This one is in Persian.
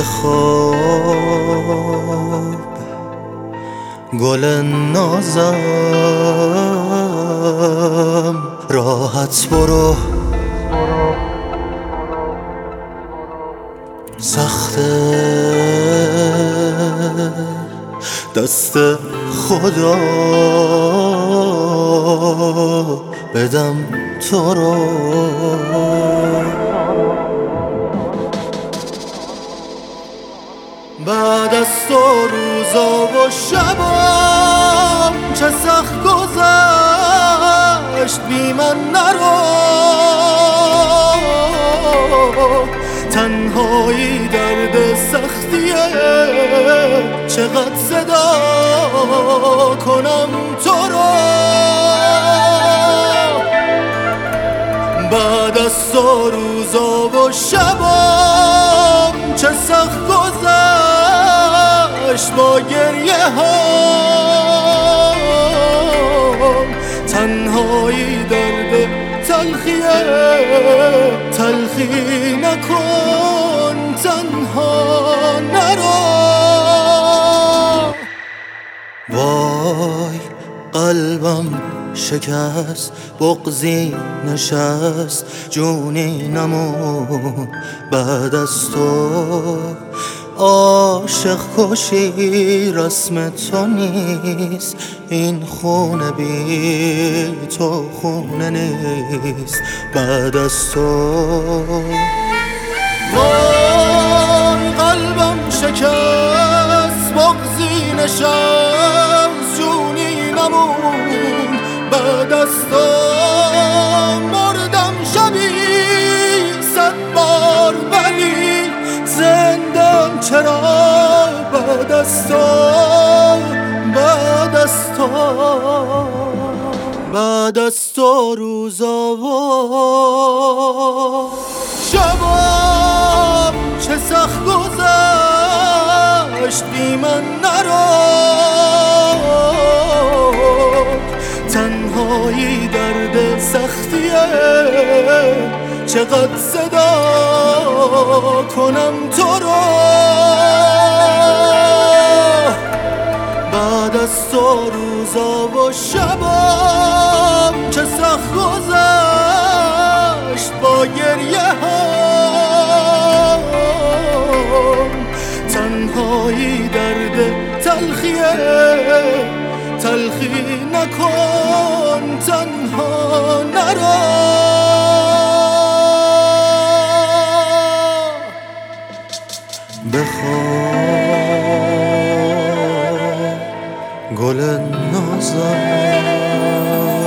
بخواب گل نازم، راحت برو سخته دست خدا بدم تو رو. بعد از تو روزا و شبام چه سخت گذشت، بی من نرو، تنهایی درد سختیه، چقدر صدا کنم تو رو. بعد از تو روزا و شبام چه سخت گذشت، با گریه هام تنهایی درد تلخیه، تلخی نکن تنها نرو. وای قلبم شکست، بغضی نشست، جونی نمون بعد از تو. عاشق کشی رسم تو نیست، این خونه بی تو خونه نیست بعد از تو. وای قلبم شکست، بغضی نشست، جونی نمون بعد از تو. مردم شبی 100 بار ولی زندم چرا بعد از تو، بعد از تو. بعد از تو روزا و شبام چه سخت گذشت، بی من نرو، تنهایی درد سختیه، چقدر صدا کنم تو رو. بعد از تو روزا و شبام چه سخت گذشت، با گریه هام تنهایی درد تلخیه، تلخی نکن تنها نرو. بخواب گل نازم